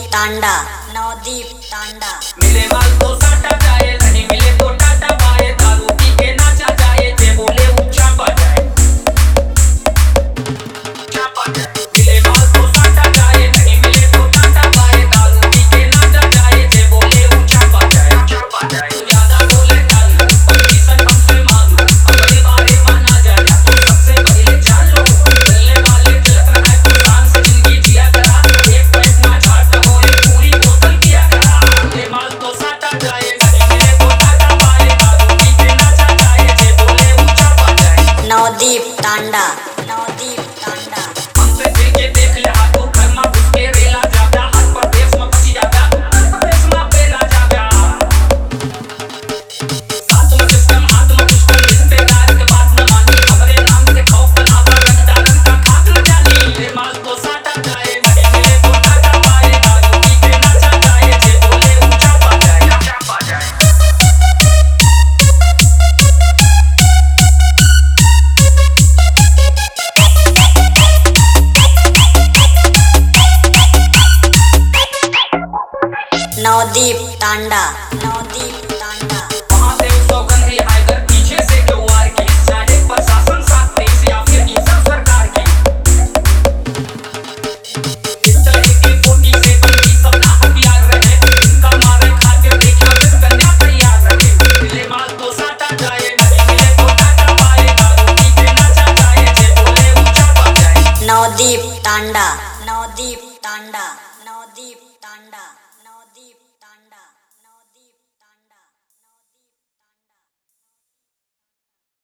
तांडा नवदीप तांडा। मिले माल तो साटा जाए, नहीं मिले तो टाटा बाए, दारू पी के नाचा जाए, जे बोले ऊंचा बजाए। मिले माल तो साटा जाए, नहीं मिले तो टाटा बाए, दारू पी के नाचा जाए, जे बोले ऊंचा बजाए। तू ज्यादा बोले चालू, परमिशन हमसे मांगो, अपने बारे में ना जाना तो सबसे पहले जान लो। चलने वाले चलत रहा है, तू शान से जिंदगी जिया करा, एक पैक ना झाड़ हो, एक पूरी बोतल किया करा। मिले माल तो साटा जाए, नहीं मिले तो टाटा बाए, दारू पी के नाचा जाए, जे बोले ऊंचा बजाए। नवदीप तांडा नवदीप तांडा। हमसे फिर के देख ले हाथों घर में घुस के रेला जागा, हाथ पर देश में बची जागा, देश में बेला जागा। हाथ में सिस्टम हाथ में पुष्कर, रिश्तेदार के बात न मानी, अपने नाम से खौफ बना पर रंगदारन का खाक न जानी। मिले माल तो साटा जाए, नहीं मिले तो टाटा बाए, दारू पी के नाचा जाए, जे बोले ऊंचा बजाए। नवदीप तांडा नवदीप